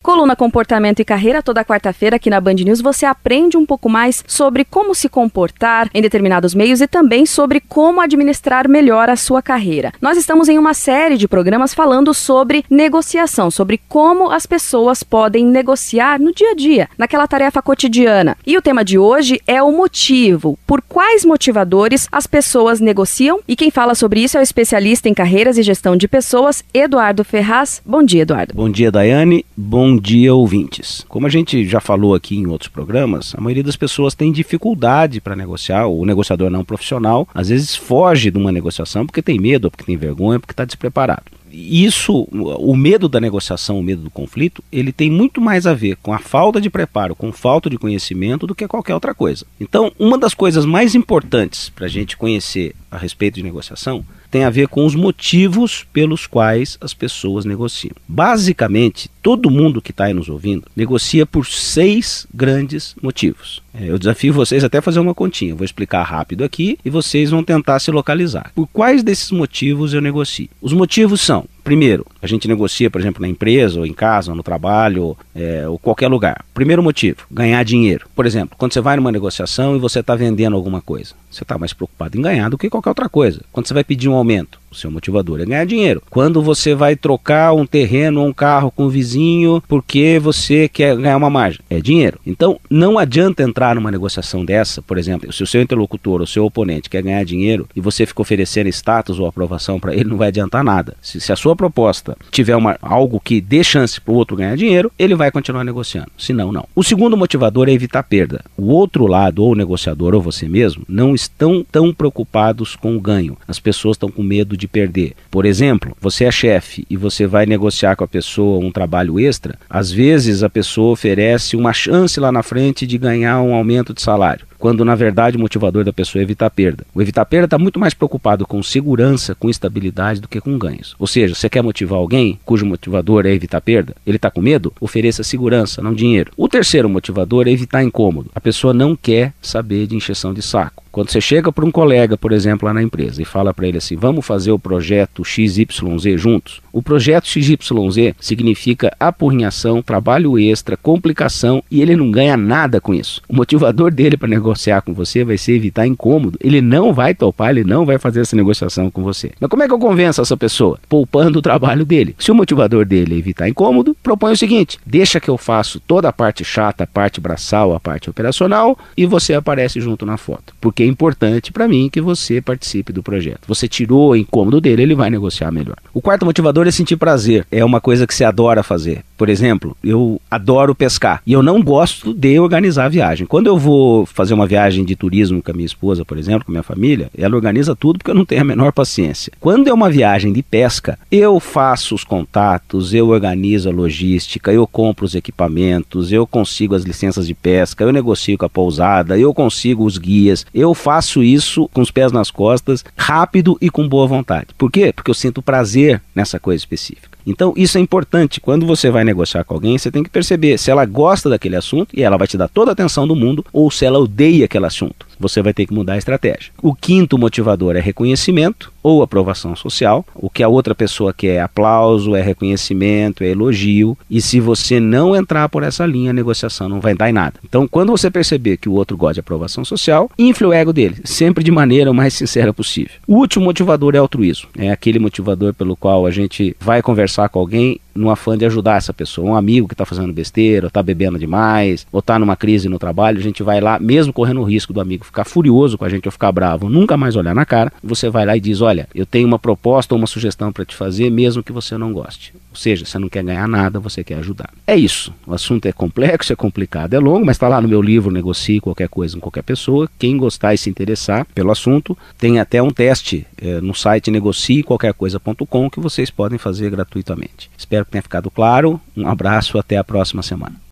Coluna Comportamento e Carreira, toda quarta-feira aqui na Band News você aprende um pouco mais sobre como se comportar em determinados meios e também sobre como administrar melhor a sua carreira. Nós estamos em uma série de programas falando sobre negociação, sobre como as pessoas podem negociar no dia a dia, naquela tarefa cotidiana. E o tema de hoje é o motivo. Por quais motivadores as pessoas negociam? E quem fala sobre isso é o especialista em carreiras e gestão de pessoas, Eduardo Ferraz. Bom dia, Eduardo. Bom dia, Daiane. Bom dia, ouvintes. Como a gente já falou aqui em outros programas, a maioria das pessoas tem dificuldade para negociar. O negociador não profissional às vezes foge de uma negociação porque tem medo, porque tem vergonha, porque está despreparado. Isso, o medo da negociação, o medo do conflito, ele tem muito mais a ver com a falta de preparo, com falta de conhecimento do que qualquer outra coisa. Então, uma das coisas mais importantes para a gente conhecer a respeito de negociação tem a ver com os motivos pelos quais as pessoas negociam. Basicamente, todo mundo que está aí nos ouvindo negocia por 6 grandes motivos. Eu desafio vocês até a fazer uma continha. Vou explicar rápido aqui e vocês vão tentar se localizar. Por quais desses motivos eu negocio? Os motivos são: primeiro, a gente negocia, por exemplo, na empresa, ou em casa, ou no trabalho, ou qualquer lugar. Primeiro motivo, ganhar dinheiro. Por exemplo, quando você vai numa negociação e você está vendendo alguma coisa, você está mais preocupado em ganhar do que qualquer outra coisa. Quando você vai pedir um aumento, o seu motivador é ganhar dinheiro. Quando você vai trocar um terreno ou um carro com o vizinho porque você quer ganhar uma margem, é dinheiro. Então, não adianta entrar numa negociação dessa, por exemplo, se o seu interlocutor ou o seu oponente quer ganhar dinheiro e você fica oferecendo status ou aprovação para ele, não vai adiantar nada. Se a sua proposta tiver algo que dê chance para o outro ganhar dinheiro, ele vai continuar negociando. Se não, não. O segundo motivador é evitar perda. O outro lado, ou o negociador ou você mesmo, não estão tão preocupados com o ganho. As pessoas estão com medo de perder. Por exemplo, você é chefe e você vai negociar com a pessoa um trabalho extra, às vezes a pessoa oferece uma chance lá na frente de ganhar um aumento de salário, quando na verdade o motivador da pessoa é evitar perda. O evitar perda está muito mais preocupado com segurança, com estabilidade do que com ganhos. Ou seja, você quer motivar alguém cujo motivador é evitar perda? Ele está com medo? Ofereça segurança, não dinheiro. O terceiro motivador é evitar incômodo. A pessoa não quer saber de encheção de saco. Quando você chega para um colega, por exemplo, lá na empresa e fala para ele assim: vamos fazer o projeto XYZ juntos. O projeto XYZ significa apurrinhação, trabalho extra, complicação, e ele não ganha nada com isso. O motivador dele para negociar com você vai ser evitar incômodo. Ele não vai topar, ele não vai fazer essa negociação com você. Mas como é que eu convenço essa pessoa? Poupando o trabalho dele. Se o motivador dele é evitar incômodo, propõe o seguinte: deixa que eu faço toda a parte chata, a parte braçal, a parte operacional, e você aparece junto na foto. Porque é importante para mim que você participe do projeto. Você tirou o incômodo dele, ele vai negociar melhor. O quarto motivador é sentir prazer. É uma coisa que você adora fazer. Por exemplo, eu adoro pescar e eu não gosto de organizar a viagem. Quando eu vou fazer uma viagem de turismo com a minha esposa, por exemplo, com a minha família, ela organiza tudo porque eu não tenho a menor paciência. Quando é uma viagem de pesca, eu faço os contatos, eu organizo a logística, eu compro os equipamentos, eu consigo as licenças de pesca, eu negocio com a pousada, eu consigo os guias, eu faço isso com os pés nas costas, rápido e com boa vontade. Por quê? Porque eu sinto prazer nessa coisa específica. Então isso é importante. Quando você vai negociar com alguém, você tem que perceber se ela gosta daquele assunto e ela vai te dar toda a atenção do mundo, ou se ela odeia aquele assunto. Você vai ter que mudar a estratégia. O quinto motivador é reconhecimento ou aprovação social. O que a outra pessoa quer é aplauso, é reconhecimento, é elogio. E se você não entrar por essa linha, a negociação não vai dar em nada. Então, quando você perceber que o outro gosta de aprovação social, infle o ego dele, sempre de maneira mais sincera possível. O último motivador é altruísmo. É aquele motivador pelo qual a gente vai conversar com alguém no afã de ajudar essa pessoa. Um amigo que está fazendo besteira, ou está bebendo demais, ou está numa crise no trabalho, a gente vai lá, mesmo correndo o risco do amigo ficar furioso com a gente ou ficar bravo, nunca mais olhar na cara, você vai lá e diz: olha, eu tenho uma proposta ou uma sugestão para te fazer, mesmo que você não goste. Ou seja, você não quer ganhar nada, você quer ajudar. É isso. O assunto é complexo, é complicado, é longo, mas está lá no meu livro, Negocie Qualquer Coisa com Qualquer Pessoa. Quem gostar e se interessar pelo assunto, tem até um teste no site negociequalquercoisa.com que vocês podem fazer gratuitamente. Espero que tenha ficado claro. Um abraço, até a próxima semana.